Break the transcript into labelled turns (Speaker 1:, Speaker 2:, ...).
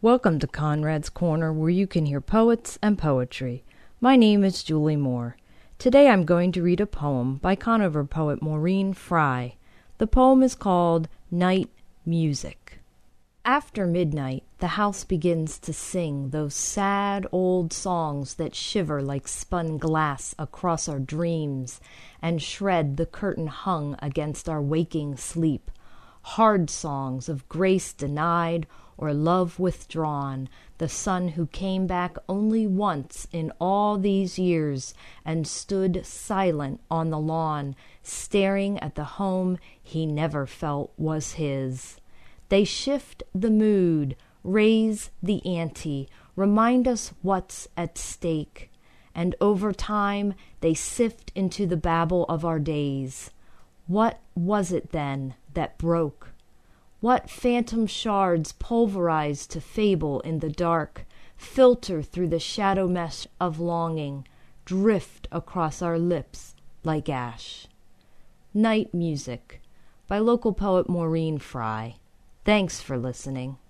Speaker 1: Welcome to Conrad's Corner, where you can hear poets and poetry. My name is Julie Moore. Today I'm going to read a poem by Conover poet Maureen Fry. The poem is called Night Music. After midnight, the house begins to sing those sad old songs that shiver like spun glass across our dreams and shred the curtain hung against our waking sleep. Hard songs of grace denied or love withdrawn, the son who came back only once in all these years and stood silent on the lawn, staring at the home he never felt was his. They shift the mood, raise the ante, remind us what's at stake, and over time they sift into the babble of our days. What was it then that broke? What phantom shards pulverized to fable in the dark, filter through the shadow mesh of longing, drift across our lips like ash? Night Music by local poet Maureen Fry. Thanks for listening.